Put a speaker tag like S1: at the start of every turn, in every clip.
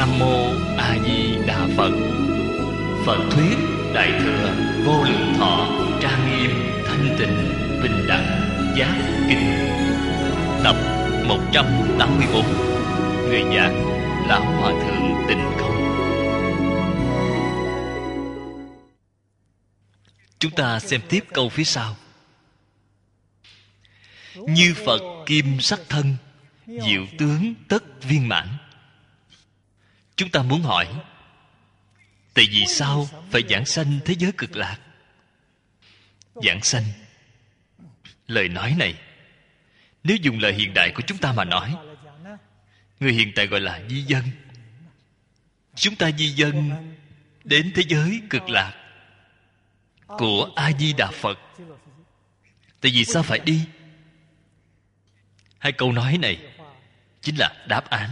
S1: Nam mô A Di Đà Phật. Phật thuyết Đại thừa vô lượng thọ trang nghiêm thanh tịnh bình đẳng giác kinh. Tập 184. Người giảng Lão Hòa Thượng Tịnh Không. Chúng ta xem tiếp câu phía sau. Như Phật kim sắc thân, diệu tướng tất viên mãn. Chúng ta muốn hỏi, tại vì sao phải giảng sanh thế giới cực lạc? Giảng sanh, lời nói này, nếu dùng lời hiện đại của chúng ta mà nói, người hiện tại gọi là di dân. Chúng ta di dân đến thế giới cực lạc của A Di Đà Phật. Tại vì sao phải đi? Hai câu nói này chính là đáp án.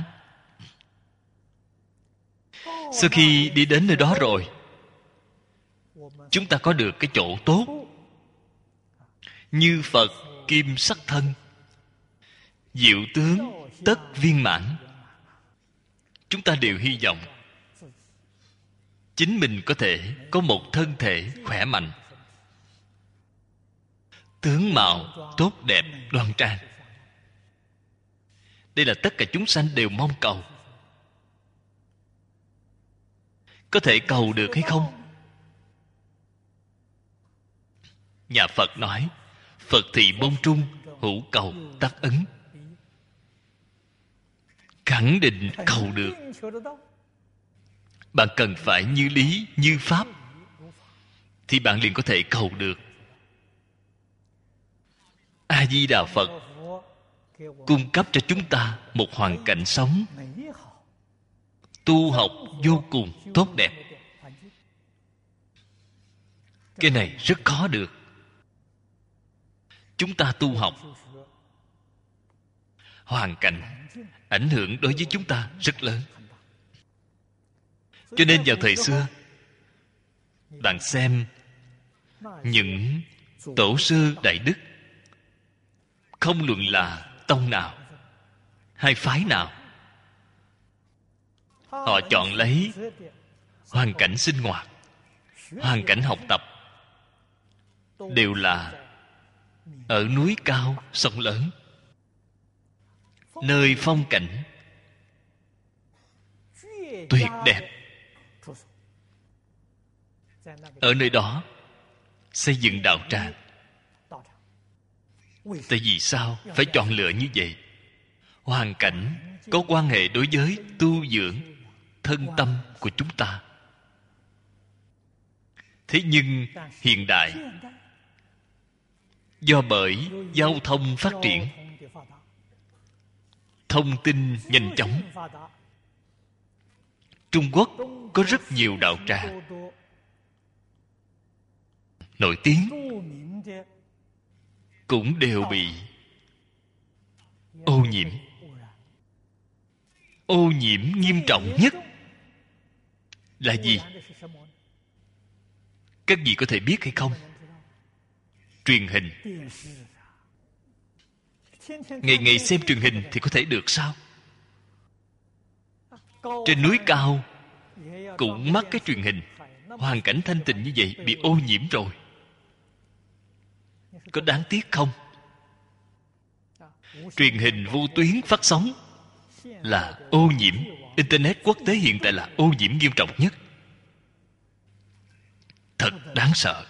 S1: Sau khi đi đến nơi đó rồi, chúng ta có được cái chỗ tốt. Như Phật kim sắc thân, diệu tướng tất viên mãn. Chúng ta đều hy vọng chính mình có thể có một thân thể khỏe mạnh, tướng mạo tốt đẹp đoan trang. Đây là tất cả chúng sanh đều mong cầu. Có thể cầu được hay không? Nhà Phật nói, Phật thị môn trung, hữu cầu tác ứng. Khẳng định cầu được. Bạn cần phải như lý, như pháp, thì bạn liền có thể cầu được. A Di Đà Phật cung cấp cho chúng ta một hoàn cảnh sống tu học vô cùng tốt đẹp. Cái này rất khó được. Chúng ta tu học, hoàn cảnh ảnh hưởng đối với chúng ta rất lớn. Cho nên vào thời xưa, bạn xem những tổ sư đại đức, không luận là tông nào hay phái nào, họ chọn lấy hoàn cảnh sinh hoạt, hoàn cảnh học tập đều là ở núi cao sông lớn, nơi phong cảnh tuyệt đẹp. Ở nơi đó xây dựng đạo tràng. Tại vì sao phải chọn lựa như vậy? Hoàn cảnh có quan hệ đối với tu dưỡng thân tâm của chúng ta. Thế nhưng hiện đại, do bởi giao thông phát triển, thông tin nhanh chóng, Trung Quốc có rất nhiều đạo tràng nổi tiếng, cũng đều bị ô nhiễm. Ô nhiễm nghiêm trọng nhất là gì? Các vị có thể biết hay không? Truyền hình. Ngày ngày xem truyền hình thì có thể được sao? Trên núi cao cũng mắc cái truyền hình. Hoàn cảnh thanh tịnh như vậy bị ô nhiễm rồi, có đáng tiếc không? Truyền hình vô tuyến phát sóng là ô nhiễm. Internet quốc tế hiện tại là ô nhiễm nghiêm trọng nhất. Thật đáng sợ.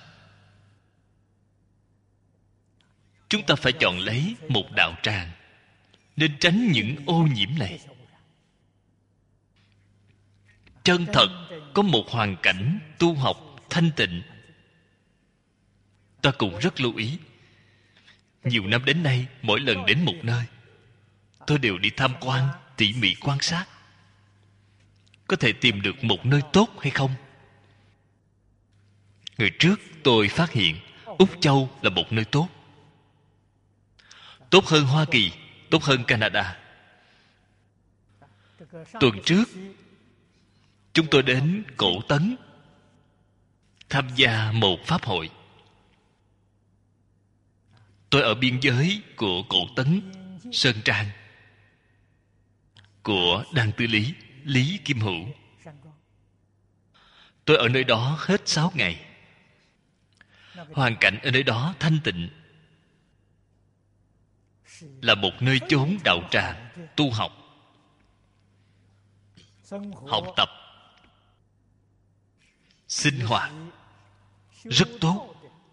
S1: Chúng ta phải chọn lấy một đạo tràng, nên tránh những ô nhiễm này. Chân thật có một hoàn cảnh tu học thanh tịnh. Ta cũng rất lưu ý. Nhiều năm đến nay, mỗi lần đến một nơi, tôi đều đi tham quan, tỉ mỉ quan sát. Có thể tìm được một nơi tốt hay không? Người trước tôi phát hiện Úc Châu là một nơi tốt. Tốt hơn Hoa Kỳ, tốt hơn Canada. Tuần trước, chúng tôi đến Cổ Tấn tham gia một pháp hội. Tôi ở biên giới của Cổ Tấn, Sơn Trang, của Đan Tư Lý, Lý Kim Hữu. Tôi ở nơi đó hết 6 ngày. Hoàn cảnh ở nơi đó thanh tịnh, là một nơi chốn đạo tràng tu học, học tập, sinh hoạt rất tốt.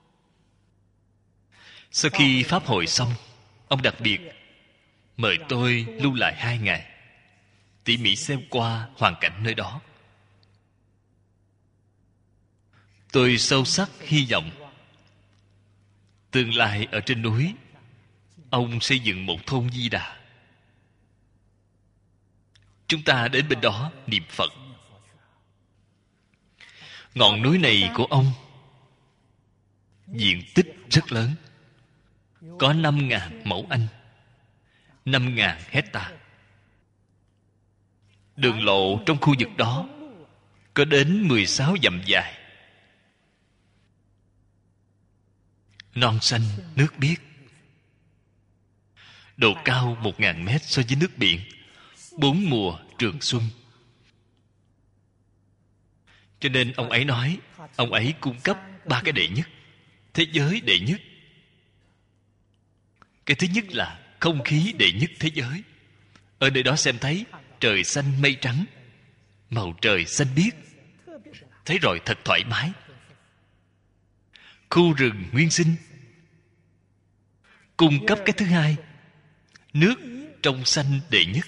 S1: Sau khi pháp hội xong, ông đặc biệt mời tôi lưu lại 2 ngày, tỉ mỉ xem qua hoàn cảnh nơi đó. Tôi sâu sắc hy vọng tương lai ở trên núi, ông xây dựng một thôn Di Đà. Chúng ta đến bên đó niệm Phật. Ngọn núi này của ông diện tích rất lớn, có 5.000 mẫu Anh, 5.000 hectare. Đường lộ trong khu vực đó có đến 16 dặm dài. Non xanh nước biếc, độ cao 1.000 mét so với nước biển, 4 mùa trường xuân. Cho nên ông ấy nói, ông ấy cung cấp 3 cái đệ nhất, thế giới đệ nhất. Cái thứ nhất là không khí đệ nhất thế giới. Ở nơi đó xem thấy trời xanh mây trắng, màu trời xanh biếc, thấy rồi thật thoải mái. Khu rừng nguyên sinh. Cung cấp cái thứ hai, nước trong xanh đệ nhất.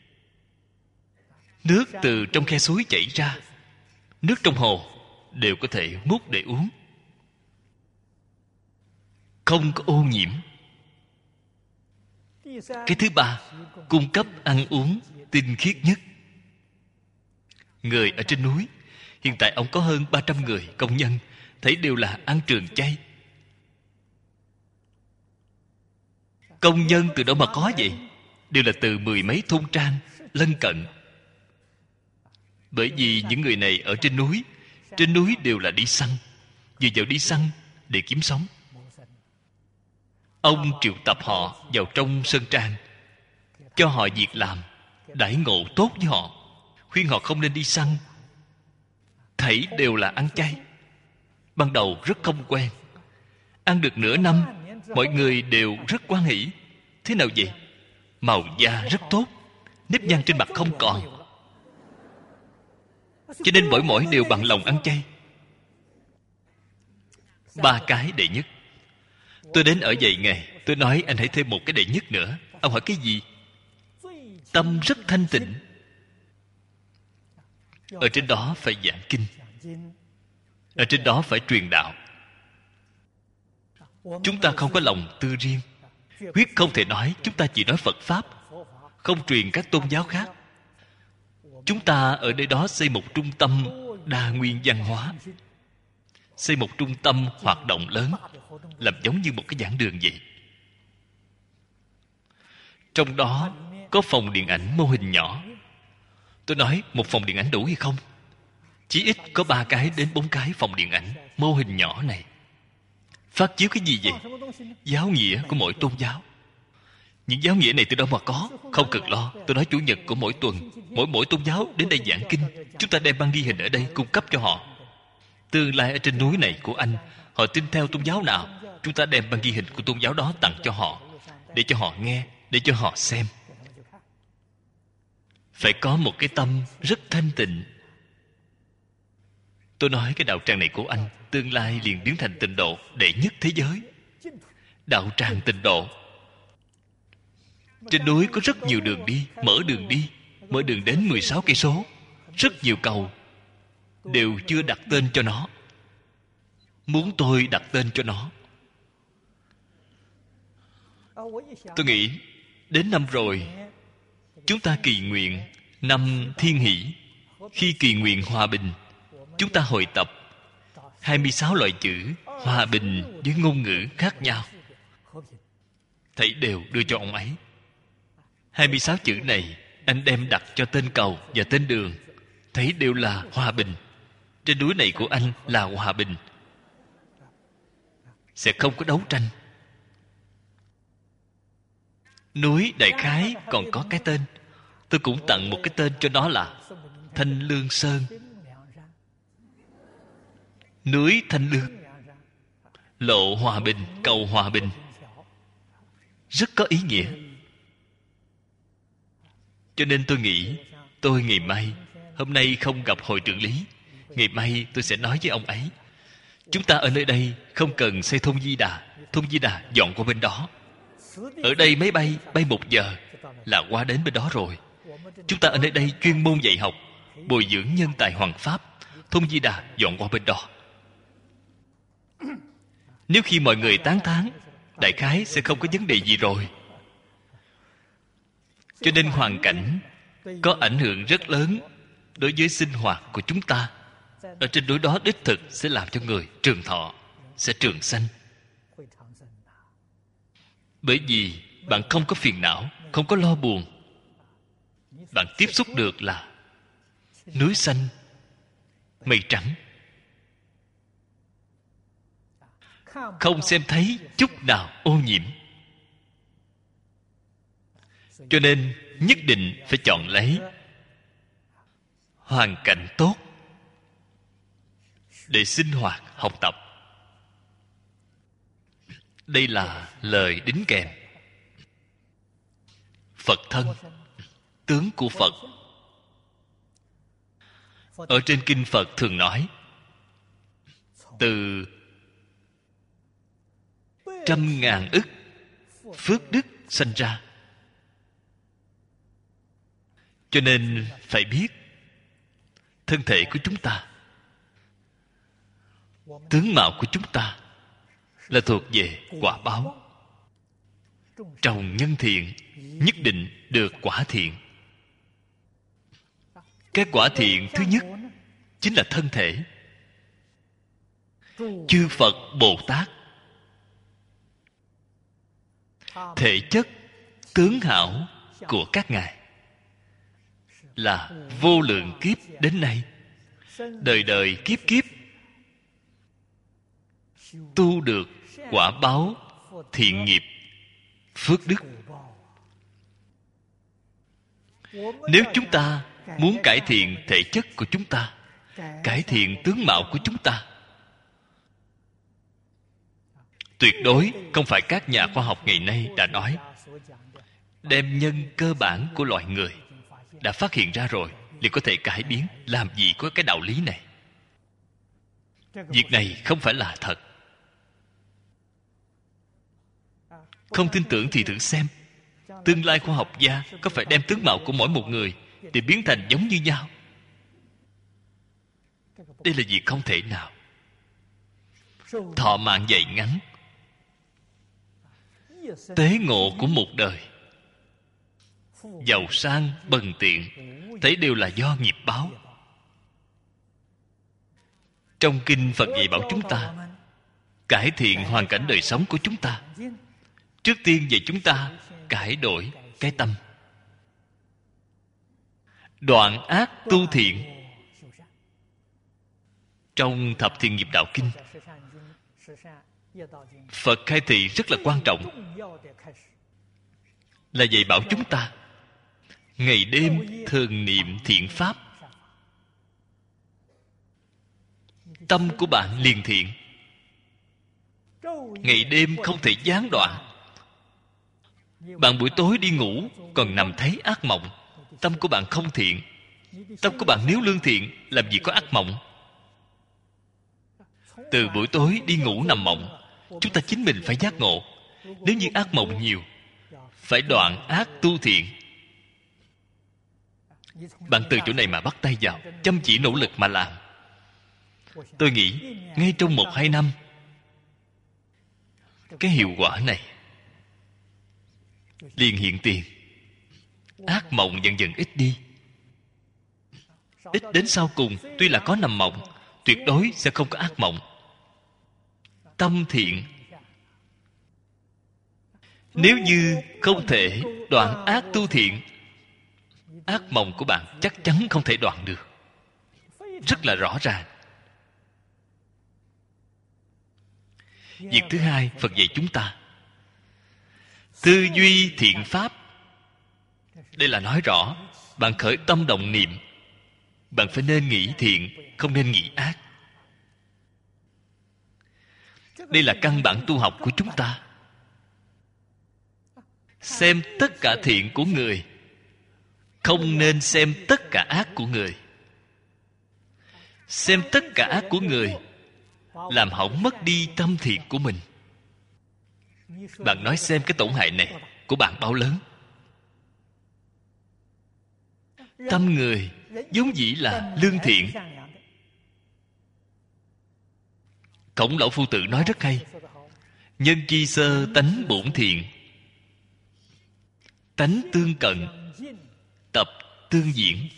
S1: Nước từ trong khe suối chảy ra, nước trong hồ đều có thể múc để uống, không có ô nhiễm. Cái thứ ba, cung cấp ăn uống tinh khiết nhất. Người ở trên núi, hiện tại ông có hơn 300 người công nhân, thấy đều là ăn trường chay. Công nhân từ đâu mà có vậy? Đều là từ 10 mấy thôn trang lân cận. Bởi vì những người này ở trên núi đều là đi săn, vừa vào đi săn để kiếm sống. Ông triệu tập họ vào trong sơn trang, cho họ việc làm, đãi ngộ tốt với họ, khuyên họ không nên đi săn. Thảy đều là ăn chay. Ban đầu rất không quen, ăn được nửa năm, mọi người đều rất hoan hỉ. Thế nào vậy? Màu da rất tốt, nếp nhăn trên mặt không còn, cho nên mỗi đều bằng lòng ăn chay. 3 cái đệ nhất. Tôi đến ở vài ngày, tôi nói anh hãy thêm một cái đệ nhất nữa. Ông hỏi cái gì? Tâm rất thanh tịnh. Ở trên đó phải giảng kinh, ở trên đó phải truyền đạo. Chúng ta không có lòng tư riêng, quyết không thể nói chúng ta chỉ nói Phật Pháp, không truyền các tôn giáo khác. Chúng ta ở nơi đó xây một trung tâm đa nguyên văn hóa, xây một trung tâm hoạt động lớn, làm giống như một cái giảng đường vậy. Trong đó có phòng điện ảnh mô hình nhỏ. Tôi nói một phòng điện ảnh đủ hay không? Chí ít có 3 cái đến 4 cái phòng điện ảnh mô hình nhỏ này. Phát chiếu cái gì vậy? Giáo nghĩa của mỗi tôn giáo. Những giáo nghĩa này từ đâu mà có? Không cần lo. Tôi nói chủ nhật của mỗi tuần, mỗi tôn giáo đến đây giảng kinh, chúng ta đem băng ghi hình ở đây cung cấp cho họ. Tương lai ở trên núi này của anh, họ tin theo tôn giáo nào, chúng ta đem băng ghi hình của tôn giáo đó tặng cho họ, để cho họ nghe, để cho họ xem. Phải có một cái tâm rất thanh tịnh. Tôi nói cái đạo tràng này của anh tương lai liền biến thành tịnh độ đệ nhất thế giới. Đạo tràng tịnh độ. Trên núi có rất nhiều đường đi, mở đường đến 16 cây số. Rất nhiều cầu đều chưa đặt tên cho nó. Muốn tôi đặt tên cho nó. Tôi nghĩ đến năm rồi, chúng ta kỳ nguyện năm Thiên Hỷ. Khi kỳ nguyện hòa bình, chúng ta hội tập 26 loại chữ hòa bình với ngôn ngữ khác nhau, thảy đều đưa cho ông ấy. 26 chữ này anh đem đặt cho tên cầu và tên đường, thấy đều là hòa bình. Trên núi này của anh là hòa bình, sẽ không có đấu tranh. Núi đại khái còn có cái tên, Tôi cũng tặng một cái tên cho nó là Thanh Lương Sơn. Núi Thanh Lương, lộ hòa bình, cầu hòa bình. Rất có ý nghĩa. Cho nên tôi nghĩ, tôi ngày mai, hôm nay không gặp hội trưởng lý, ngày mai tôi sẽ nói với ông ấy, chúng ta ở nơi đây không cần xây thôn Di Đà. Thôn Di Đà dọn qua bên đó. Ở đây máy bay bay 1 giờ là qua đến bên đó rồi. Chúng ta ở nơi đây chuyên môn dạy học, bồi dưỡng nhân tài hoàng pháp. Thôn Di Đà dọn qua bên đó. Nếu khi mọi người tán thán, đại khái sẽ không có vấn đề gì rồi. Cho nên hoàn cảnh có ảnh hưởng rất lớn đối với sinh hoạt của chúng ta. Ở trên núi đó đích thực sẽ làm cho người trường thọ, sẽ trường sanh. Bởi vì bạn không có phiền não, không có lo buồn. Bạn tiếp xúc được là núi xanh, mây trắng. Không xem thấy chút nào ô nhiễm. Cho nên nhất định phải chọn lấy hoàn cảnh tốt để sinh hoạt, học tập. Đây là lời đính kèm. Phật thân, tướng của Phật. Ở trên kinh Phật thường nói, từ 100.000 ức phước đức sanh ra. Cho nên phải biết thân thể của chúng ta, tướng mạo của chúng ta là thuộc về quả báo. Trồng nhân thiện nhất định được quả thiện. Cái quả thiện thứ nhất chính là thân thể. Chư Phật Bồ Tát thể chất tướng hảo của các ngài là vô lượng kiếp đến nay, đời đời kiếp kiếp tu được quả báo thiện nghiệp phước đức. Nếu chúng ta muốn cải thiện thể chất của chúng ta, cải thiện tướng mạo của chúng ta, tuyệt đối không phải các nhà khoa học ngày nay đã nói, đem nhân cơ bản của loài người đã phát hiện ra rồi liền có thể cải biến. Làm gì có cái đạo lý này? Việc này không phải là thật. Không tin tưởng thì thử xem, tương lai khoa học gia có phải đem tướng mạo của mỗi một người để biến thành giống như nhau? Đây là việc không thể nào. Thọ mạng dày ngắn, tế ngộ của một đời, giàu sang bần tiện, thấy đều là do nghiệp báo. Trong kinh Phật dạy bảo chúng ta cải thiện hoàn cảnh đời sống của chúng ta. Trước tiên về chúng ta cải đổi cái tâm, đoạn ác tu thiện. Trong Thập Thiện Nghiệp Đạo Kinh, Phật khai thị rất là quan trọng, là dạy bảo chúng ta ngày đêm thường niệm thiện pháp. Tâm của bạn liền thiện, ngày đêm không thể gián đoạn. Bạn buổi tối đi ngủ còn nằm thấy ác mộng, tâm của bạn không thiện. Tâm của bạn nếu lương thiện, làm gì có ác mộng? Từ buổi tối đi ngủ nằm mộng, chúng ta chính mình phải giác ngộ. Nếu như ác mộng nhiều, phải đoạn ác tu thiện. Bạn từ chỗ này mà bắt tay vào, chăm chỉ nỗ lực mà làm. Tôi nghĩ ngay trong 1-2 năm, cái hiệu quả này liền hiện tiền. Ác mộng dần dần ít đi. Ít đến sau cùng, tuy là có nằm mộng, tuyệt đối sẽ không có ác mộng. Tâm thiện. Nếu như không thể đoạn ác tu thiện, ác mộng của bạn chắc chắn không thể đoạn được. Rất là rõ ràng. Việc thứ hai Phật dạy chúng ta, tư duy thiện pháp Đây là nói rõ bạn khởi tâm động niệm, bạn phải nên nghĩ thiện, không nên nghĩ ác. Đây là căn bản tu học của chúng ta. Xem tất cả thiện của người, không nên xem tất cả ác của người. Xem tất cả ác của người làm hỏng mất đi tâm thiện của mình. Bạn nói xem cái tổn hại này của bạn bao lớn. Tâm người vốn dĩ là lương thiện. Khổng Lão Phu Tử nói rất hay: nhân chi sơ tánh bổn thiện, tánh tương cận, tập tương diễn.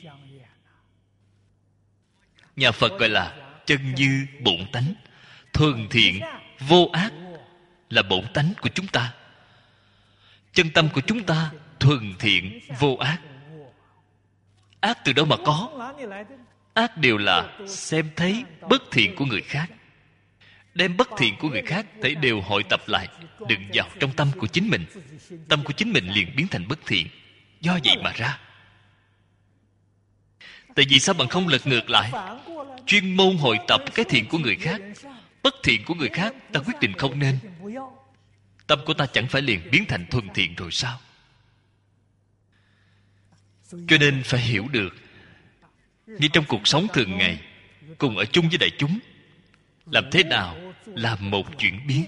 S1: Nhà Phật gọi là chân như bổn tánh. Thuần thiện vô ác là bổn tánh của chúng ta. Chân tâm của chúng ta thuần thiện vô ác. Ác từ đâu mà có? Ác đều là xem thấy bất thiện của người khác, đem bất thiện của người khác thấy đều hội tập lại, đừng vào trong tâm của chính mình. Tâm của chính mình liền biến thành bất thiện. Do vậy mà ra. Tại vì sao bạn không lật ngược lại, chuyên môn hội tập cái thiện của người khác? Bất thiện của người khác ta quyết định không nên. Tâm của ta chẳng phải liền biến thành thuần thiện rồi sao? Cho nên phải hiểu được, như trong cuộc sống thường ngày, cùng ở chung với đại chúng, làm thế nào làm một chuyển biến.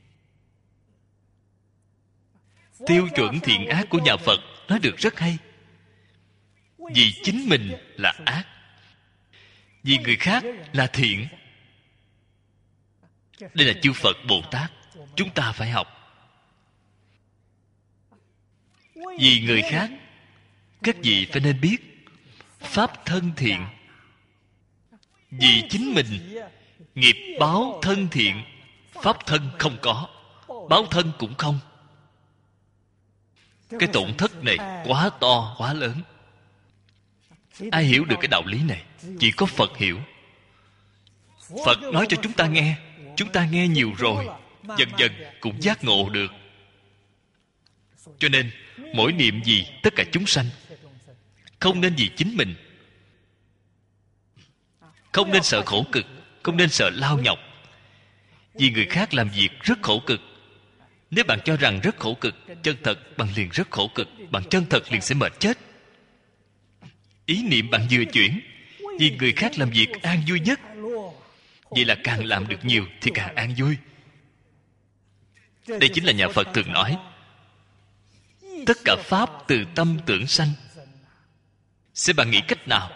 S1: Tiêu chuẩn thiện ác của nhà Phật nói được rất hay. Vì chính mình là ác, vì người khác là thiện. Đây là chư Phật Bồ Tát chúng ta phải học. Vì người khác, các vị phải nên biết pháp thân thiện. Vì chính mình, nghiệp báo thân thiện, pháp thân không có, báo thân cũng không. Cái tổn thất này quá to, quá lớn. Ai hiểu được cái đạo lý này? Chỉ có Phật hiểu. Phật nói cho chúng ta nghe nhiều rồi, dần dần cũng giác ngộ được. Cho nên mỗi niệm gì tất cả chúng sanh, không nên vì chính mình, không nên sợ khổ cực, không nên sợ lao nhọc. Vì người khác làm việc rất khổ cực. Nếu bạn cho rằng rất khổ cực, chân thật bạn liền rất khổ cực, bạn chân thật liền sẽ mệt chết. Ý niệm bạn vừa chuyển, vì người khác làm việc an vui nhất, vậy là càng làm được nhiều thì càng an vui. Đây chính là nhà Phật thường nói, tất cả pháp từ tâm tưởng sanh. Xem bạn nghĩ cách nào.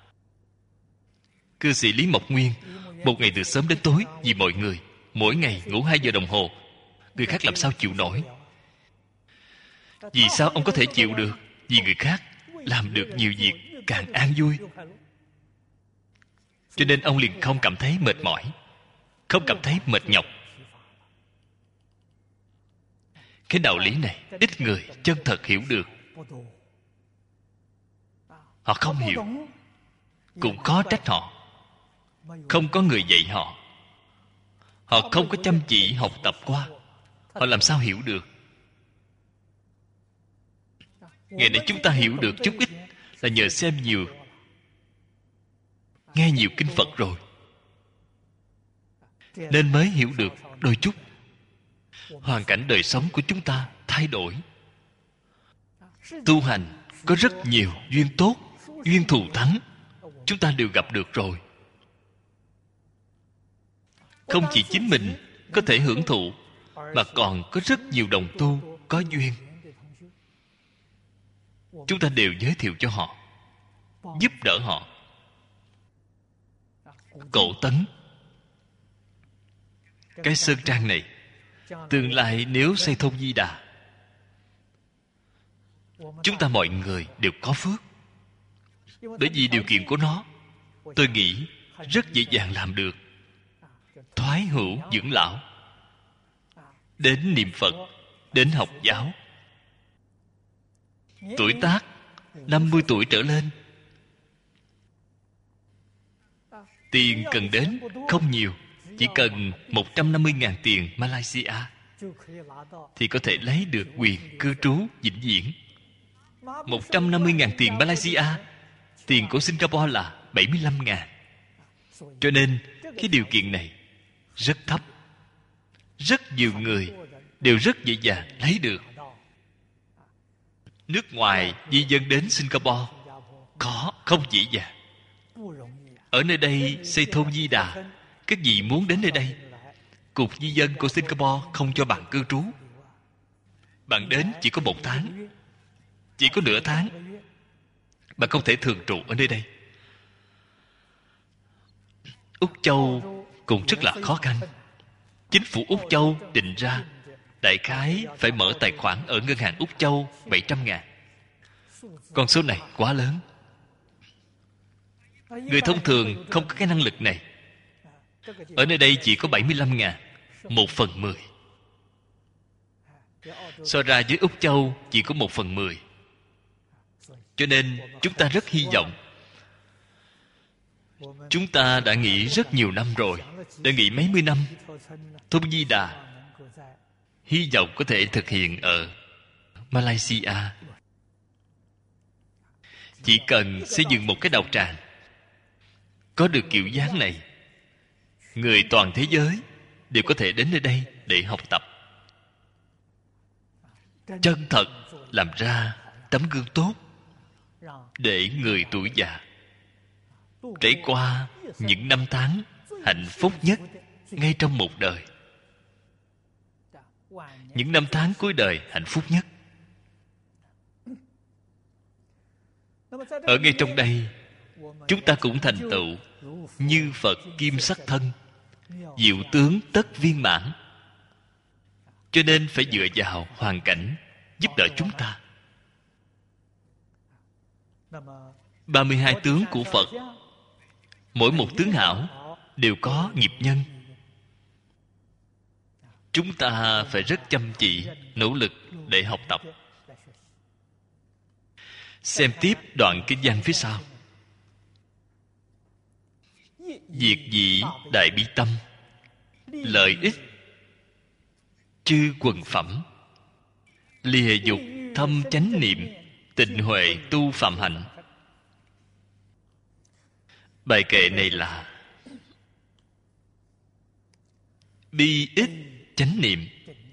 S1: Cư sĩ Lý Mộc Nguyên một ngày từ sớm đến tối vì mọi người, mỗi ngày ngủ 2 giờ đồng hồ. Người khác làm sao chịu nổi? Vì sao ông có thể chịu được? Vì người khác làm được nhiều việc càng an vui. Cho nên ông liền không cảm thấy mệt mỏi, không cảm thấy mệt nhọc. Cái đạo lý này ít người chân thật hiểu được. Họ không hiểu, cũng khó trách họ. Không có người dạy họ, họ không có chăm chỉ học tập qua, họ làm sao hiểu được? Ngày nay chúng ta hiểu được chút ít là nhờ xem nhiều, nghe nhiều kinh Phật rồi, nên mới hiểu được đôi chút. Hoàn cảnh đời sống của chúng ta thay đổi. Tu hành có rất nhiều duyên tốt, duyên thù thắng, chúng ta đều gặp được rồi. Không chỉ chính mình có thể hưởng thụ, mà còn có rất nhiều đồng tu có duyên. Chúng ta đều giới thiệu cho họ, giúp đỡ họ. Cổ Tấn, cái sơn trang này tương lai nếu xây thôn Di Đà, chúng ta mọi người đều có phước. Bởi vì điều kiện của nó, tôi nghĩ rất dễ dàng làm được. Thoái hữu dưỡng lão, đến niệm Phật, đến học giáo. Tuổi tác 50 tuổi trở lên, tiền cần đến không nhiều, chỉ cần 150.000 tiền Malaysia thì có thể lấy được quyền cư trú vĩnh viễn. 150.000 tiền Malaysia, tiền của Singapore là 75.000. Cho nên cái điều kiện này rất thấp. Rất nhiều người đều rất dễ dàng lấy được. Nước ngoài di dân đến Singapore có không dễ dàng. Ở nơi đây xây thôn Di Đà, các vị muốn đến nơi đây, Cục Di dân của Singapore không cho bạn cư trú. Bạn đến chỉ có 1 tháng, chỉ có nửa tháng, bạn không thể thường trụ ở nơi đây. Úc Châu cũng rất là khó khăn. Chính phủ Úc Châu định ra đại khái phải mở tài khoản ở ngân hàng Úc Châu 700.000. Con số này quá lớn. Người thông thường không có cái năng lực này. Ở nơi đây chỉ có 75.000, 1/10. So ra với Úc Châu chỉ có 1/10. Cho nên chúng ta rất hy vọng. Chúng ta đã nghĩ rất nhiều năm rồi, đã nghĩ mấy mươi năm. Thôn Di Đà hy vọng có thể thực hiện ở Malaysia. Chỉ cần xây dựng một cái đạo tràng có được kiểu dáng này, người toàn thế giới đều có thể đến nơi đây để học tập. Chân thật làm ra tấm gương tốt, để người tuổi già trải qua những năm tháng hạnh phúc nhất ngay trong một đời. Những năm tháng cuối đời hạnh phúc nhất. Ở ngay trong đây, chúng ta cũng thành tựu như Phật kim sắc thân, diệu tướng tất viên mãn. Cho nên phải dựa vào hoàn cảnh giúp đỡ chúng ta. 32 tướng của Phật, mỗi một tướng hảo đều có nghiệp nhân. Chúng ta phải rất chăm chỉ, nỗ lực để học tập. Xem tiếp đoạn kinh văn phía sau. Diệt dĩ đại bi tâm, lợi ích chư quần phẩm, lìa dục thâm chánh niệm, tịnh huệ tu phạm hạnh. Bài kệ này là bi ích chánh niệm.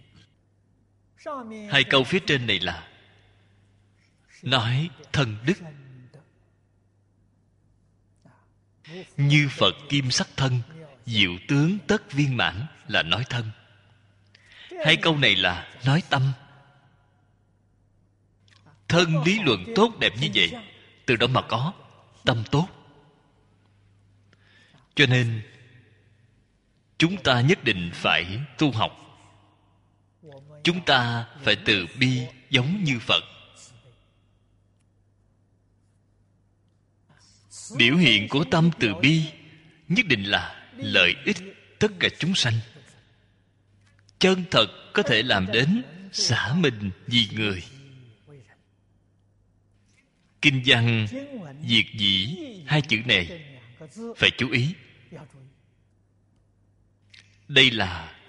S1: 2 câu phía trên này là nói thân đức. Như Phật kim sắc thân, diệu tướng tất viên mãn là nói thân. 2 câu này là nói tâm. Thân lý luận tốt đẹp như vậy, từ đó mà có tâm tốt. Cho nên chúng ta nhất định phải tu học. Chúng ta phải từ bi giống như Phật. Biểu hiện của tâm từ bi nhất định là lợi ích tất cả chúng sanh. Chân thật có thể làm đến xả mình vì người. Kinh văn diệt dĩ 2 chữ này phải chú ý. Đây là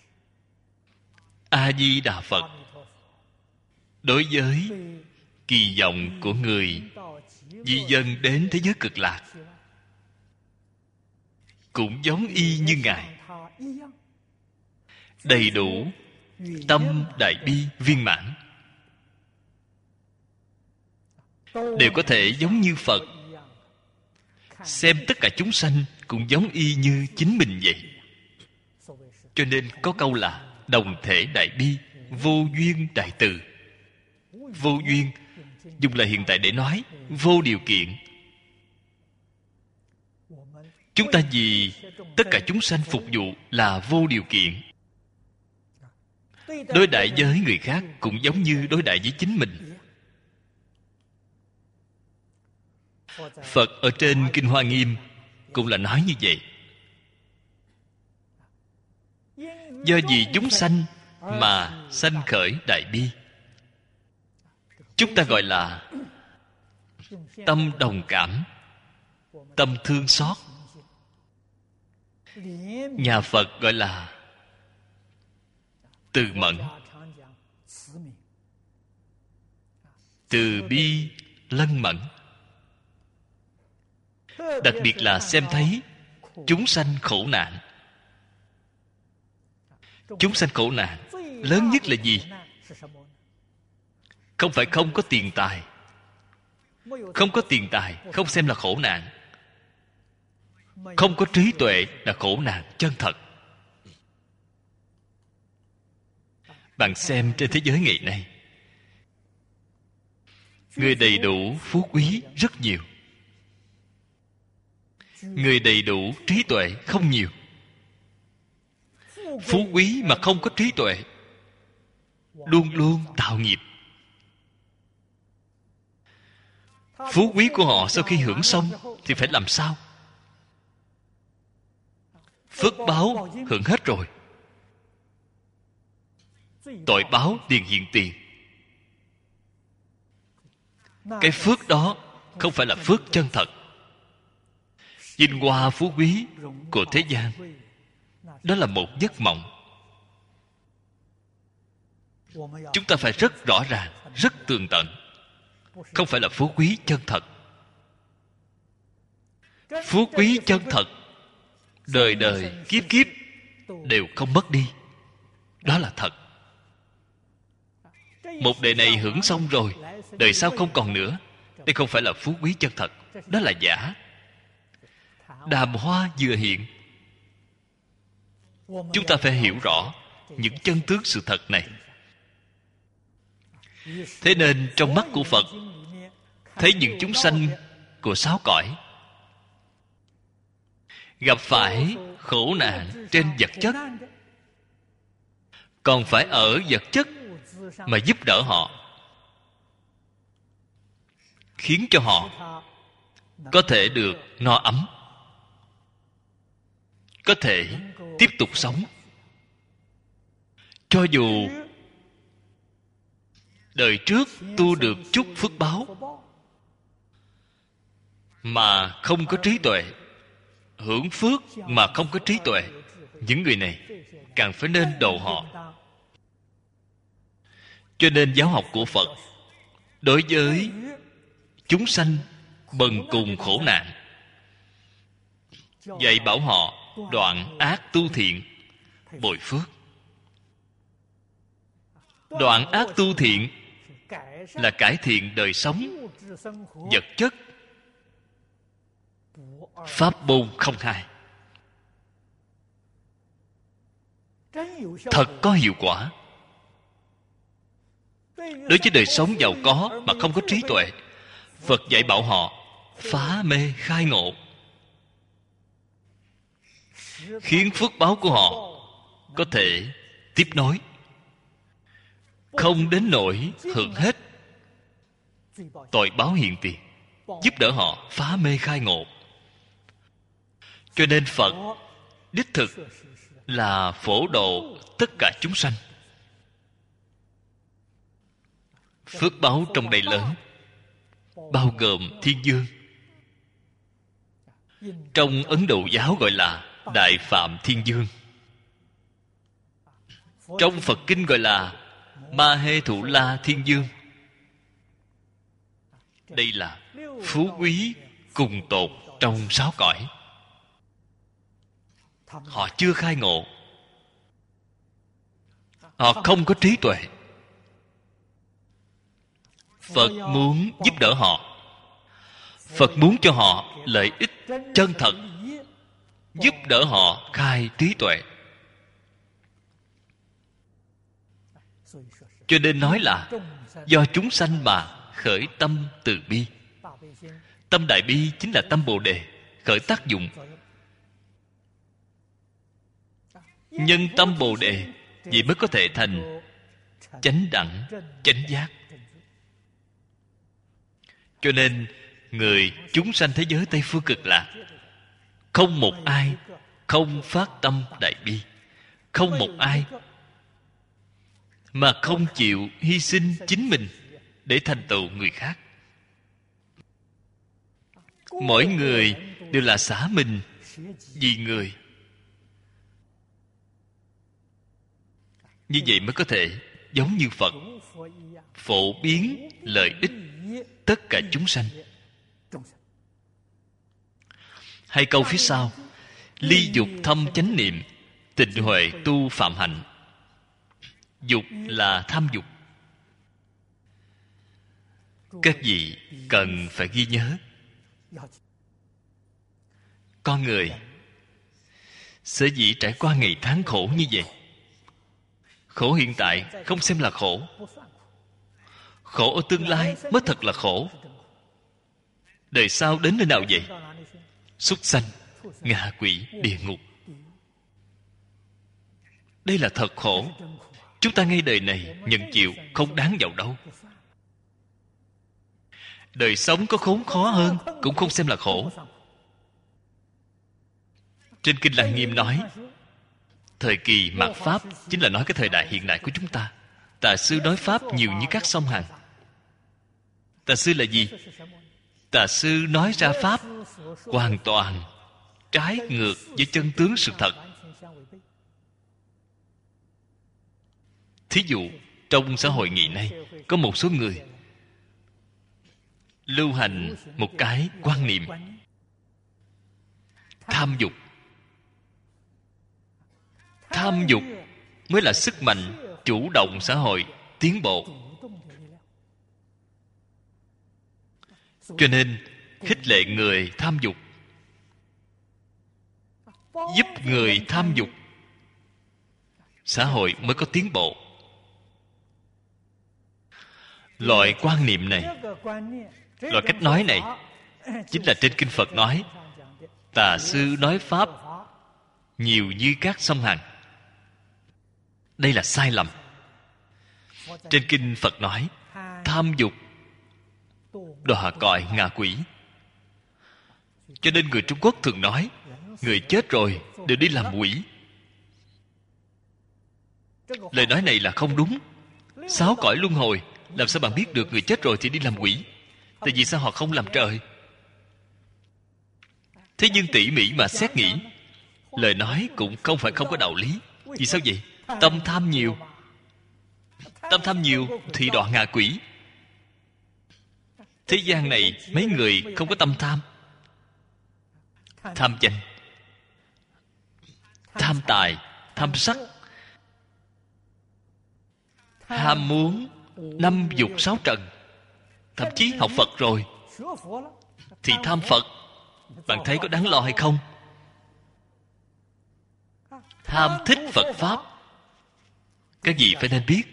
S1: A Di Đà Phật đối với kỳ vọng của người di dân đến thế giới cực lạc, cũng giống y như Ngài, đầy đủ tâm đại bi viên mãn, đều có thể giống như Phật, xem tất cả chúng sanh cũng giống y như chính mình vậy. Cho nên có câu là đồng thể đại bi, vô duyên đại từ. Vô duyên dùng là hiện tại để nói vô điều kiện. Chúng ta vì tất cả chúng sanh phục vụ là vô điều kiện. Đối đãi với người khác cũng giống như đối đãi với chính mình. Phật ở trên Kinh Hoa Nghiêm cũng là nói như vậy. Do vì chúng sanh mà sanh khởi đại bi. Chúng ta gọi là tâm đồng cảm, tâm thương xót. Nhà Phật gọi là từ mẫn. từ bi lân mẫn. Đặc biệt là xem thấy chúng sanh khổ nạn. Chúng sanh khổ nạn lớn nhất là gì? Không phải không có tiền tài. Không có tiền tài không xem là khổ nạn. Không có trí tuệ là khổ nạn chân thật. Bạn xem trên thế giới ngày nay, người đầy đủ phú quý rất nhiều, người đầy đủ trí tuệ không nhiều. Phú quý mà không có trí tuệ luôn luôn tạo nghiệp. Phú quý của họ sau khi hưởng xong thì phải làm sao? Phước báo hưởng hết rồi, tội báo liền hiện tiền. Cái phước đó không phải là phước chân thật. Vinh hoa phú quý của thế gian, đó là một giấc mộng. Chúng ta phải rất rõ ràng, rất tường tận. Không phải là phú quý chân thật. Phú quý chân thật, đời đời kiếp kiếp đều không mất đi. Đó là thật. Một đời này hưởng xong rồi, đời sau không còn nữa. Đây không phải là phú quý chân thật. Đó là giả. Đàm hoa vừa hiện. Chúng ta phải hiểu rõ những chân tướng sự thật này. Thế nên trong mắt của Phật, thấy những chúng sanh của sáu cõi gặp phải khổ nạn trên vật chất, còn phải ở vật chất mà giúp đỡ họ, khiến cho họ có thể được no ấm, có thể tiếp tục sống. Cho dù đời trước tu được chút phước báo mà không có trí tuệ, hưởng phước mà không có trí tuệ, những người này càng phải nên độ họ. Cho nên giáo học của Phật đối với chúng sanh bần cùng khổ nạn, dạy bảo họ đoạn ác tu thiện, bồi phước. Đoạn ác tu thiện là cải thiện đời sống vật chất, pháp môn không hai. Thật có hiệu quả. Đối với đời sống giàu có mà không có trí tuệ, Phật dạy bảo họ phá mê khai ngộ, khiến phước báo của họ có thể tiếp nối, không đến nỗi hưởng hết, tội báo hiện tiền, giúp đỡ họ phá mê khai ngộ. Cho nên Phật đích thực là phổ độ tất cả chúng sanh. Phước báo trong đây lớn, bao gồm thiên dương. Trong Ấn Độ giáo gọi là Đại Phạm Thiên Dương. Trong Phật Kinh gọi là Ma Hê Thụ La Thiên Dương. Đây là phú quý cùng tột trong sáu cõi. Họ chưa khai ngộ, họ không có trí tuệ. Phật muốn giúp đỡ họ. Phật muốn cho họ lợi ích chân thật, giúp đỡ họ khai trí tuệ. Cho nên nói là do chúng sanh mà khởi tâm từ bi. Tâm đại bi chính là tâm Bồ Đề, khởi tác dụng. Nhân tâm Bồ Đề, vậy mới có thể thành chánh đẳng, chánh giác. Cho nên người chúng sanh thế giới Tây Phương Cực Lạc, không một ai không phát tâm đại bi, không một ai mà không chịu hy sinh chính mình để thành tựu người khác. Mỗi người đều là xả mình vì người. Như vậy mới có thể giống như Phật, phổ biến lợi ích tất cả chúng sanh. Hay câu phía sau: ly dục thâm chánh niệm, tịnh huệ tu phạm hạnh. Dục là tham dục. Các vị cần phải ghi nhớ, con người sở dĩ trải qua ngày tháng khổ như vậy. Khổ hiện tại không xem là khổ, khổ ở tương lai mới thật là khổ. Đời sau đến nơi nào vậy? Súc sanh, ngạ quỷ, địa ngục. Đây là thật khổ. Chúng ta ngay đời này nhận chịu không đáng vào đâu. Đời sống có khốn khó hơn cũng không xem là khổ. Trên Kinh Lăng Nghiêm nói, thời kỳ mạt Pháp chính là nói cái thời đại hiện đại của chúng ta. Tà sư nói Pháp nhiều như các sông Hằng. Tà sư là gì? Tà sư nói ra Pháp hoàn toàn trái ngược với chân tướng sự thật. Thí dụ, trong xã hội ngày nay, có một số người lưu hành một cái quan niệm tham dục. Tham dục mới là sức mạnh chủ động xã hội tiến bộ. Cho nên khích lệ người tham dục, giúp người tham dục, xã hội mới có tiến bộ. Loại quan niệm này, loại cách nói này, chính là trên Kinh Phật nói tà sư nói Pháp nhiều như các sông Hằng. Đây là sai lầm. Trên Kinh Phật nói tham dục đọa cõi ngạ quỷ. Cho nên người Trung Quốc thường nói người chết rồi đều đi làm quỷ. Lời nói này là không đúng. 6 cõi luân hồi, làm sao bạn biết được người chết rồi thì đi làm quỷ? Tại vì sao họ không làm trời? Thế nhưng tỉ mỉ mà xét nghĩ, lời nói cũng không phải không có đạo lý. Vì sao vậy? Tâm tham nhiều. Tâm tham nhiều thì đọa ngạ quỷ. Thế gian này mấy người không có tâm tham. Tham danh, tham tài, tham sắc, ham muốn 5 dục 6 trần. Thậm chí học Phật rồi thì tham Phật. Bạn thấy có đáng lo hay không? Tham thích Phật Pháp. Các vị phải nên biết,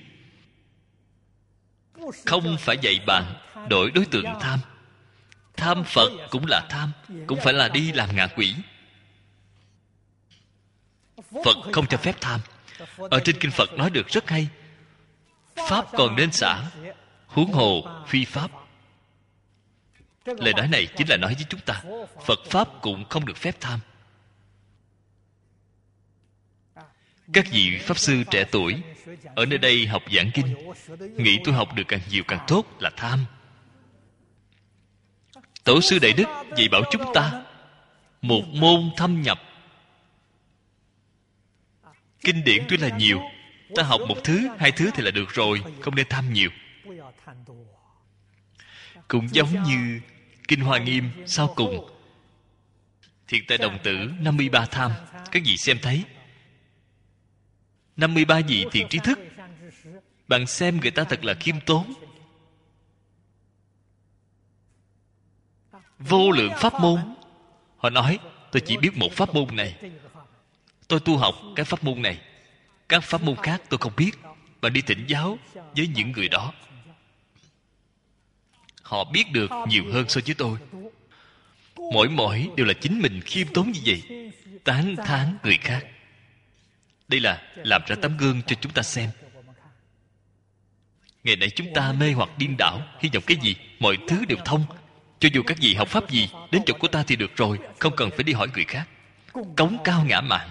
S1: không phải dạy bạn đổi đối tượng tham. Tham Phật cũng là tham, cũng phải là đi làm ngạ quỷ. Phật không cho phép tham. Ở trên Kinh Phật nói được rất hay: Pháp còn nên xả, huống hồ phi Pháp. Lời nói này chính là nói với chúng ta, Phật Pháp cũng không được phép tham. Các vị Pháp Sư trẻ tuổi ở nơi đây học giảng kinh, nghĩ tôi học được càng nhiều càng tốt là tham. Tổ sư Đại Đức dạy bảo chúng ta một môn thâm nhập. Kinh điển tuy là nhiều, ta học 1 thứ, 2 thứ thì là được rồi, không nên tham nhiều. Cũng giống như Kinh Hoa Nghiêm sau cùng, Thiện Tài Đồng Tử 53 tham. Các vị xem thấy 53 vị thiện tri thức. Bạn xem người ta thật là khiêm tốn. Vô lượng pháp môn. Họ nói tôi chỉ biết một pháp môn này, tôi tu học cái pháp môn này, các pháp môn khác tôi không biết. Bạn đi thỉnh giáo với những người đó, họ biết được nhiều hơn so với tôi. Mỗi đều là chính mình khiêm tốn như vậy, tán thán người khác. Đây là làm ra tấm gương cho chúng ta xem. Ngày nay chúng ta mê hoặc điên đảo, hy vọng cái gì mọi thứ đều thông. Cho dù các vị học pháp gì, đến chỗ của ta thì được rồi, không cần phải đi hỏi người khác. Cống cao ngã mạn.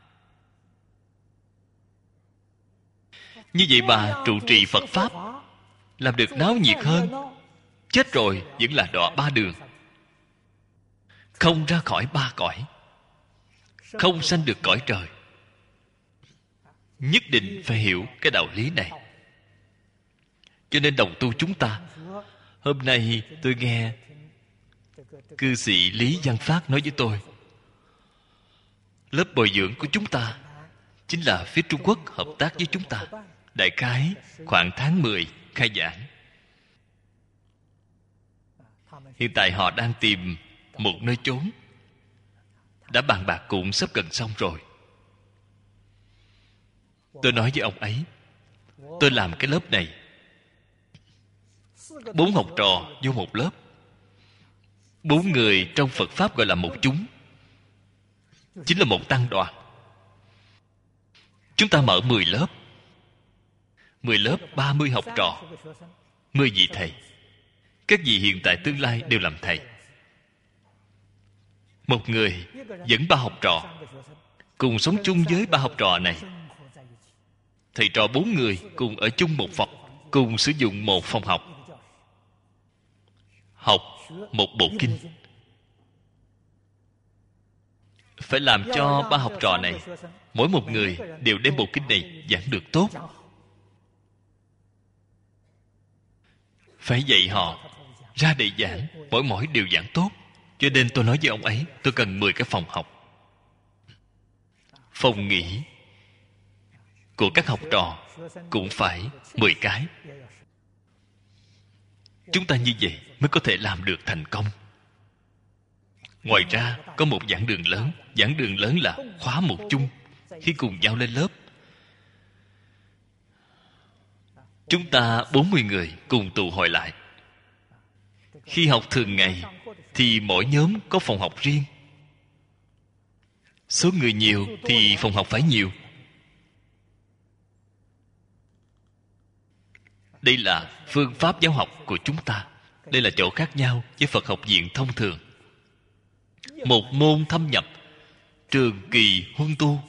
S1: Như vậy mà trụ trì Phật Pháp, làm được náo nhiệt hơn. Chết rồi vẫn là đọa 3 đường, không ra khỏi 3 cõi, không sanh được cõi trời. Nhất định phải hiểu cái đạo lý này. Cho nên đồng tu chúng ta, hôm nay tôi nghe cư sĩ Lý Văn Phát nói với tôi, lớp bồi dưỡng của chúng ta chính là phía Trung Quốc hợp tác với chúng ta, đại khái khoảng tháng 10 khai giảng. Hiện tại họ đang tìm một nơi chốn, đã bàn bạc cũng sắp gần xong rồi. Tôi nói với ông ấy, tôi làm cái lớp này 4 học trò vô một lớp, 4 người trong Phật Pháp gọi là một chúng, chính là một tăng đoàn. Chúng ta mở 10 lớp, 10 lớp 30 học trò, 10 vị thầy. Các vị hiện tại tương lai đều làm thầy. Một người dẫn 3 học trò, cùng sống chung với 3 học trò này. Thầy trò 4 người cùng ở chung một phòng, cùng sử dụng một phòng học, học một bộ kinh. Phải làm cho 3 học trò này, mỗi một người đều đem bộ kinh này giảng được tốt. Phải dạy họ ra để giảng, mỗi đều giảng tốt. Cho nên tôi nói với ông ấy, tôi cần 10 cái phòng học. Phòng nghỉ của các học trò cũng phải 10 cái. Chúng ta như vậy mới có thể làm được thành công. Ngoài ra có một giảng đường lớn. Giảng đường lớn là khóa một chung. Khi cùng nhau lên lớp, chúng ta 40 người cùng tụ hội lại. Khi học thường ngày thì mỗi nhóm có phòng học riêng. Số người nhiều thì phòng học phải nhiều. Đây là phương pháp giáo học của chúng ta. Đây là chỗ khác nhau với Phật học viện thông thường. Một môn thâm nhập, trường kỳ huân tu,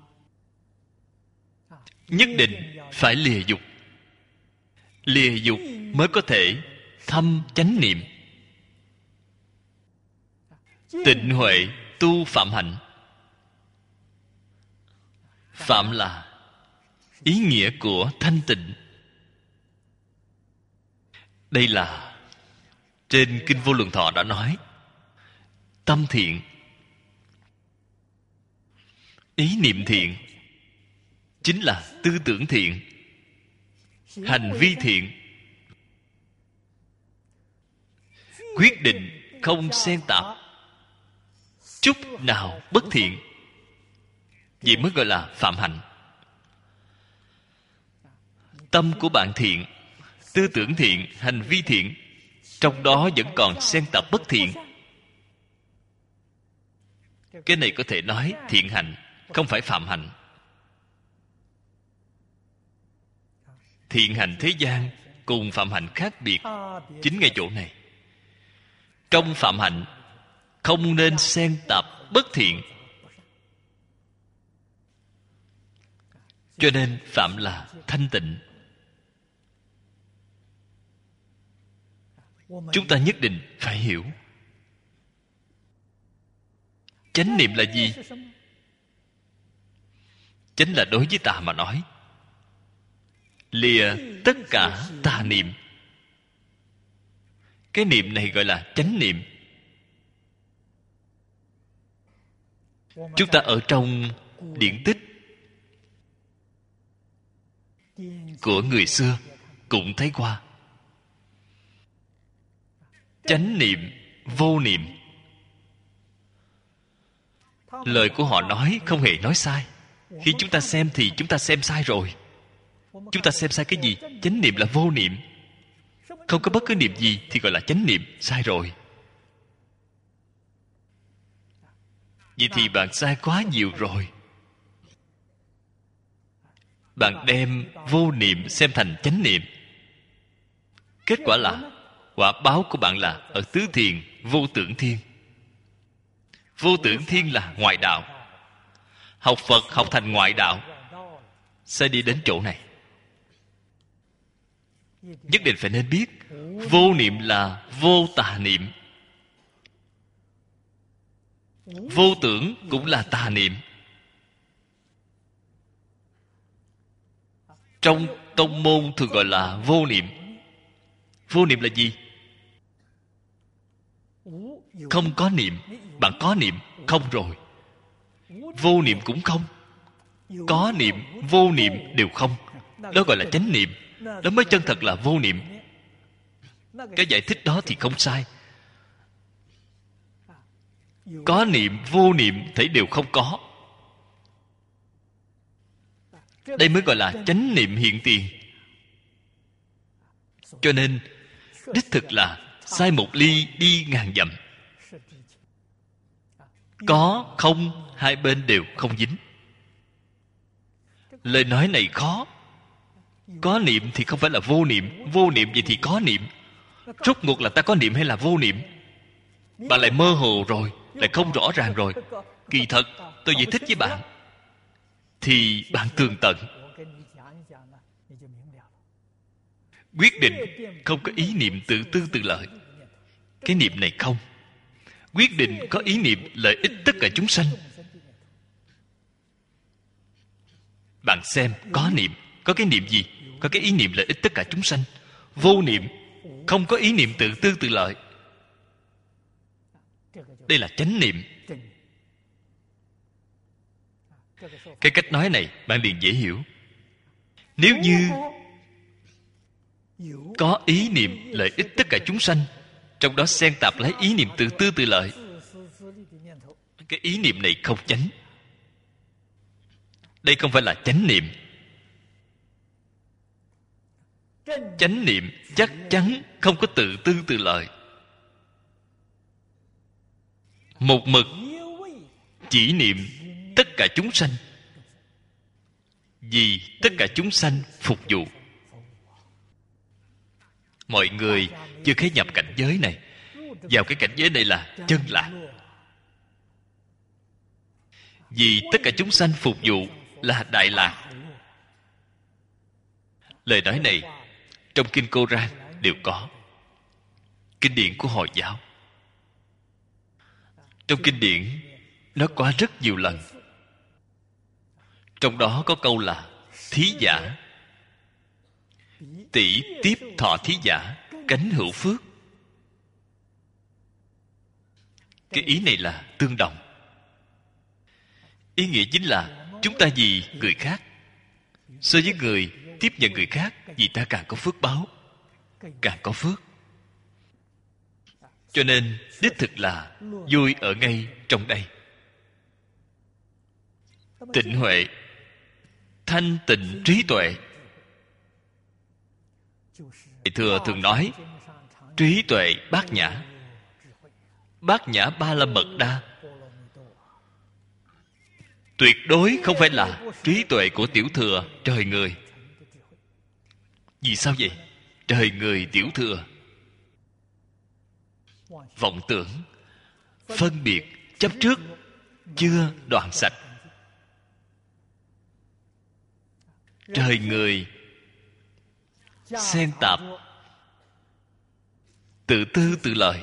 S1: nhất định phải lìa dục. Lìa dục mới có thể thâm chánh niệm. Tịnh huệ tu phạm hạnh. Phạm là ý nghĩa của thanh tịnh. Đây là trên Kinh Vô Lượng Thọ đã nói, tâm thiện, ý niệm thiện, chính là tư tưởng thiện, hành vi thiện. Quyết định không xen tạp, chút nào bất thiện, vậy mới gọi là phạm hạnh. Tâm của bạn thiện, tư tưởng thiện, hành vi thiện, trong đó vẫn còn xen tạp bất thiện, cái này có thể nói thiện hạnh, không phải phạm hạnh. Thiện hành thế gian cùng phạm hạnh khác biệt chính ngay chỗ này. Trong phạm hạnh không nên xen tạp bất thiện, cho nên phạm là thanh tịnh. Chúng ta nhất định phải hiểu chánh niệm là gì. Chánh là đối với tà mà nói, lìa tất cả tà niệm. Cái niệm này gọi là chánh niệm. Chúng ta ở trong điển tích của người xưa cũng thấy qua. Chánh niệm, vô niệm. Lời của họ nói không hề nói sai. Khi chúng ta xem thì chúng ta xem sai rồi. Chúng ta xem sai cái gì? Chánh niệm là vô niệm. Không có bất cứ niệm gì thì gọi là chánh niệm. Sai rồi. Vậy thì bạn sai quá nhiều rồi. Bạn đem vô niệm xem thành chánh niệm. Kết quả là quả báo của bạn là ở tứ thiền vô tưởng thiên. Vô tưởng thiên là ngoại đạo. Học Phật học thành ngoại đạo sẽ đi đến chỗ này. Nhất định phải nên biết vô niệm là vô tà niệm. Vô tưởng cũng là tà niệm. Trong tông môn thường gọi là vô niệm. Vô niệm là gì? Không có niệm. Bạn có niệm, không rồi. Vô niệm cũng không. Có niệm, vô niệm đều không. Đó gọi là chánh niệm. Đó mới chân thật là vô niệm. Cái giải thích đó thì không sai. Có niệm, vô niệm thấy đều không có. Đây mới gọi là chánh niệm hiện tiền. Cho nên đích thực là sai một ly đi ngàn dặm. Có, không, hai bên đều không dính. Lời nói này khó. Có niệm thì không phải là vô niệm. Vô niệm vậy thì có niệm. Rốt cuộc là ta có niệm hay là vô niệm? Bạn lại mơ hồ rồi, lại không rõ ràng rồi. Kỳ thật tôi giải thích với bạn thì bạn tường tận. Quyết định không có ý niệm tự tư tự lợi. Cái niệm này không. Quyết định có ý niệm lợi ích tất cả chúng sanh. Bạn xem, có niệm. Có cái niệm gì? Có cái ý niệm lợi ích tất cả chúng sanh. Vô niệm, không có ý niệm tự tư tự lợi. Đây là chánh niệm. Cái cách nói này bạn liền dễ hiểu. Nếu như có ý niệm lợi ích tất cả chúng sanh, trong đó xen tạp lấy ý niệm tự tư tự lợi, cái ý niệm này không chánh. Đây không phải là chánh niệm. Chánh niệm chắc chắn không có tự tư tự lợi. Một mực chỉ niệm tất cả chúng sanh, vì tất cả chúng sanh phục vụ. Mọi người chưa khế nhập cảnh giới này. Vào cái cảnh giới này là chân lạc. Vì tất cả chúng sanh phục vụ là đại lạc. Lời nói này trong kinh Cô Rang đều có. Kinh điển của Hồi giáo. Trong kinh điển nó có rất nhiều lần. Trong đó có câu là thí giả tỷ tiếp thọ thí giả cánh hữu phước. Cái ý này là tương đồng. Ý nghĩa chính là chúng ta vì người khác, so với người tiếp nhận người khác, vì ta càng có phước báo, càng có phước. Cho nên đích thực là vui ở ngay trong đây. Tịnh huệ, thanh tịnh trí tuệ. Thừa thường nói trí tuệ bát nhã. Bát nhã ba la mật đa. Tuyệt đối không phải là trí tuệ của tiểu thừa trời người. Vì sao vậy? Trời người tiểu thừa vọng tưởng, phân biệt, chấp trước chưa đoạn sạch. Trời người xen tạp, tự tư tự lợi,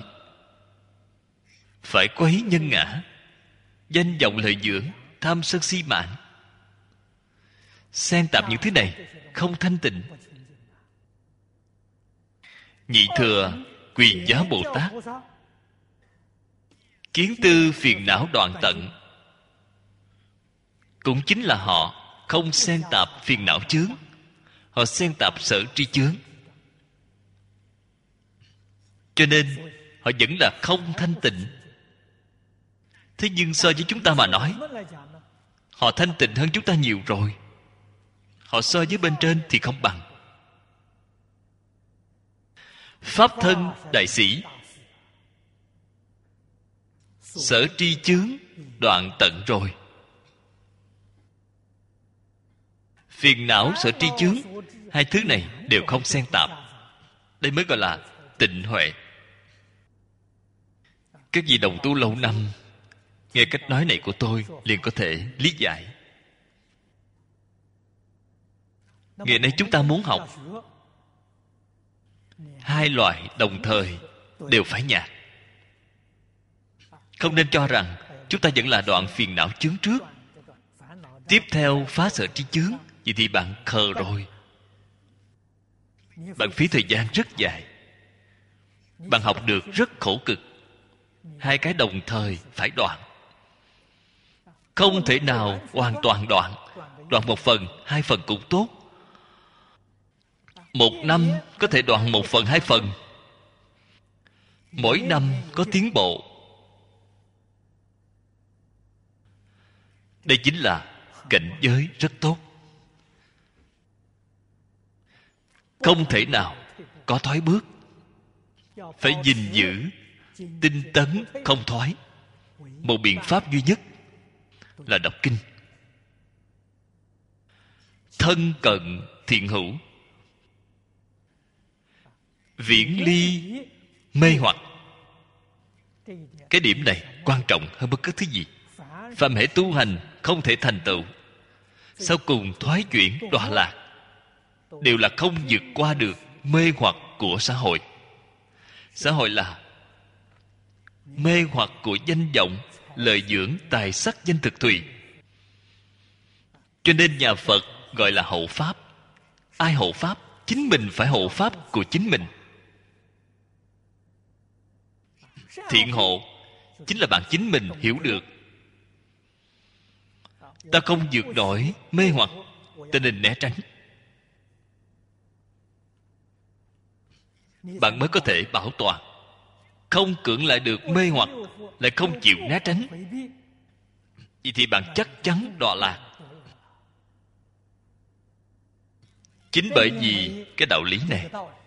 S1: phải quấy nhân ngã, danh vọng lợi dưỡng, tham sân si mạng. Xen tạp những thứ này không thanh tịnh. Nhị thừa Quyền Giáo Bồ Tát kiến tư phiền não đoạn tận, cũng chính là họ không xen tạp phiền não chướng. Họ xen tạp sở tri chướng, cho nên họ vẫn là không thanh tịnh. Thế nhưng so với chúng ta mà nói, họ thanh tịnh hơn chúng ta nhiều rồi. Họ so với bên trên thì không bằng. Pháp thân đại sĩ, sở tri chướng đoạn tận rồi. Phiền não sở tri chướng, hai thứ này đều không xen tạp. Đây mới gọi là tịnh huệ. Các vị đồng tu lâu năm nghe cách nói này của tôi liền có thể lý giải. Ngày nay chúng ta muốn học, hai loại đồng thời đều phải nhạt. Không nên cho rằng chúng ta vẫn là đoạn phiền não chướng trước, tiếp theo phá sở tri chướng. Vậy thì bạn khờ rồi. Bạn phí thời gian rất dài. bạn học được rất khổ cực. Hai cái đồng thời phải đoạn. Không thể nào hoàn toàn đoạn. Đoạn một phần, hai phần cũng tốt. Một năm có thể đoạn một phần, hai phần. Mỗi năm có tiến bộ. Đây chính là cảnh giới rất tốt. Không thể nào có thoái bước. Phải gìn giữ tinh tấn không thoái. Một biện pháp duy nhất là đọc kinh. Thân cận thiện hữu, viễn ly mê hoặc. Cái điểm này quan trọng hơn bất cứ thứ gì. Phàm hễ tu hành không thể thành tựu, sau cùng thoái chuyển đọa lạc, đều là không vượt qua được mê hoặc của xã hội. Xã hội là mê hoặc của danh vọng, lợi dưỡng, tài sắc, danh thực thùy. Cho nên nhà Phật gọi là hộ pháp. Ai hộ pháp? Chính mình phải hộ pháp của chính mình. Thiện hộ chính là bạn chính mình hiểu được. Ta không vượt nổi mê hoặc, ta nên né tránh. Bạn mới có thể bảo toàn. Không cưỡng lại được mê hoặc, lại không chịu né tránh, vậy thì bạn chắc chắn đọa lạc. Chính bởi vì cái đạo lý này,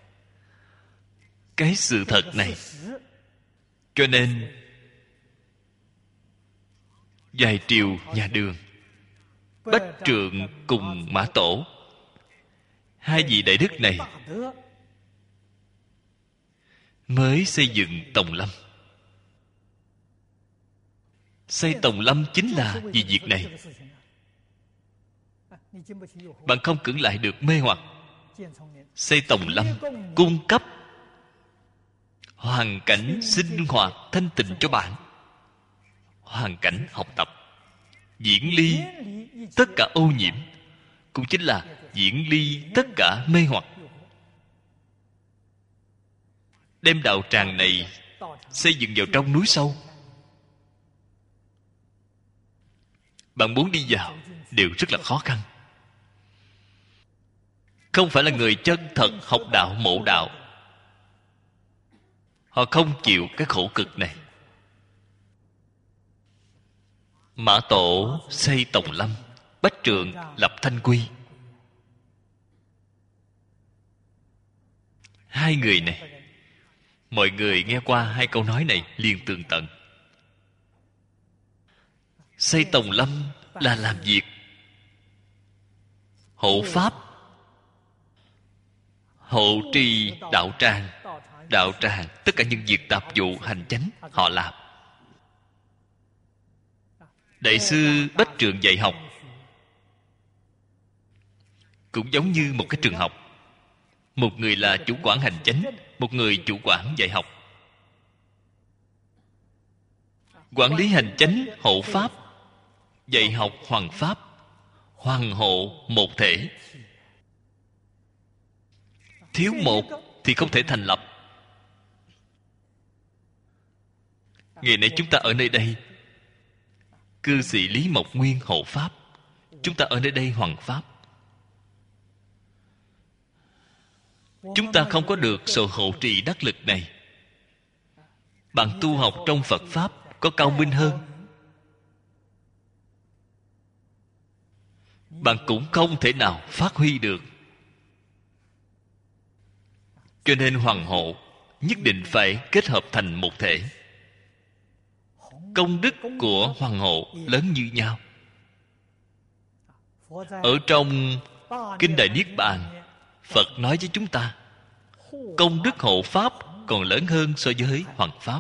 S1: cái sự thật này, cho nên vài triều nhà Đường, Bách Trượng cùng Mã Tổ, hai vị đại đức này mới xây dựng Tòng Lâm. Xây Tòng Lâm chính là vì việc này. Bạn không cưỡng lại được mê hoặc, xây Tòng Lâm cung cấp hoàn cảnh sinh hoạt thanh tịnh cho bạn, hoàn cảnh học tập, viễn ly tất cả ô nhiễm, cũng chính là viễn ly tất cả mê hoặc. Đem đạo tràng này xây dựng vào trong núi sâu, bạn muốn đi vào đều rất là khó khăn. Không phải là người chân thật học đạo mộ đạo, họ không chịu cái khổ cực này. Mã Tổ xây Tòng Lâm, Bách Trượng lập Thanh Quy. Hai người này, mọi người nghe qua hai câu nói này liền tường tận. Xây Tòng Lâm là làm việc hộ pháp, hộ trì đạo tràng. Đạo tràng tất cả những việc tạp vụ hành chánh họ làm. Đại sư Bách Trượng dạy học cũng giống như một cái trường học. Một người là chủ quản hành chánh, một người chủ quản dạy học. Quản lý hành chánh hộ pháp, dạy học hoằng pháp, hoằng hộ một thể. Thiếu một thì không thể thành lập. Ngày nay chúng ta ở nơi đây, cư sĩ Lý Mộc Nguyên hộ pháp, chúng ta ở nơi đây hoằng pháp. Chúng ta không có được sự hộ trì đắc lực này. Bạn tu học trong Phật Pháp có cao minh hơn, bạn cũng không thể nào phát huy được. Cho nên hoàng hộ nhất định phải kết hợp thành một thể. Công đức của hoàng hộ lớn như nhau. Ở trong Kinh Đại Niết Bàn, Phật nói với chúng ta, công đức hộ pháp còn lớn hơn so với hoàng pháp.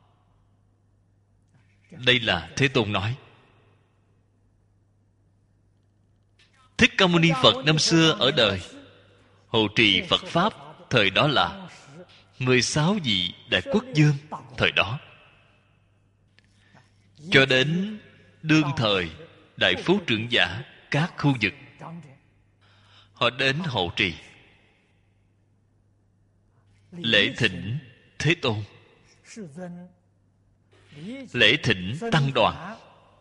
S1: Đây là Thế Tôn nói. Thích Ca Mâu Ni Phật năm xưa ở đời hộ trì Phật Pháp, thời đó là 16 vị Đại Quốc Vương thời đó, cho đến đương thời Đại Phú Trưởng Giả các khu vực, họ đến hộ trì. Lễ thỉnh Thế Tôn. Lễ thỉnh tăng đoàn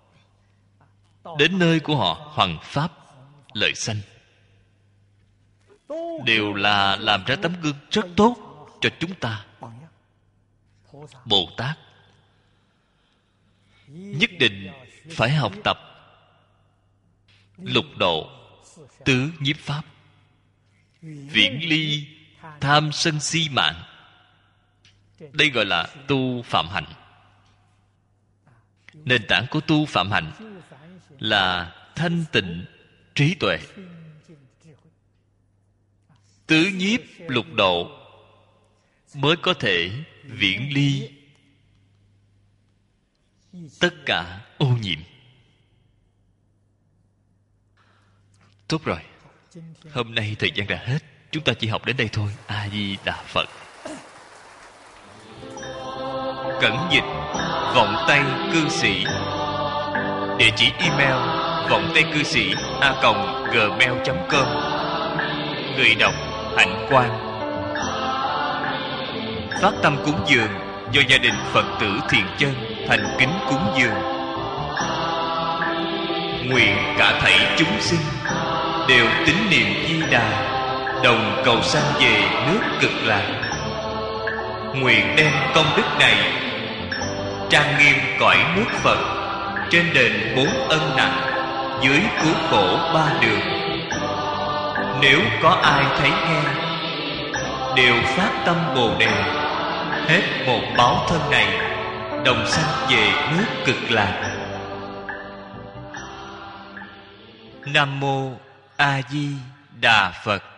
S1: đến nơi của họ hoằng pháp lợi sanh, đều là làm ra tấm gương rất tốt cho chúng ta. Bồ Tát nhất định phải học tập lục độ tứ nhiếp pháp, viễn ly tham sân si mạng. Đây gọi là tu phạm hạnh. Nền tảng của tu phạm hạnh là thanh tịnh trí tuệ. Tứ nhiếp lục độ mới có thể viễn ly tất cả ô nhiễm. Tốt rồi, hôm nay thời gian đã hết, chúng ta chỉ học đến đây thôi. A Di Đà Phật. Cẩn dịch Vọng Tây Cư Sĩ. Địa chỉ email vongtaicư sĩ@gmail.com. Người đọc Hạnh Quang. Phát tâm cúng dường do gia đình Phật tử Thiện Chân thành kính cúng dường. Nguyện cả thảy chúng sinh đều tín niệm Di Đà, đồng cầu sanh về nước Cực Lạc. Nguyện đem công đức này trang nghiêm cõi nước Phật, trên đền 4 ân nặng, dưới cứu khổ 3 đường. Nếu có ai thấy nghe, đều phát tâm Bồ Đề, hết một báo thân này, đồng sanh về nước Cực Lạc. Nam Mô A Di Đà Phật.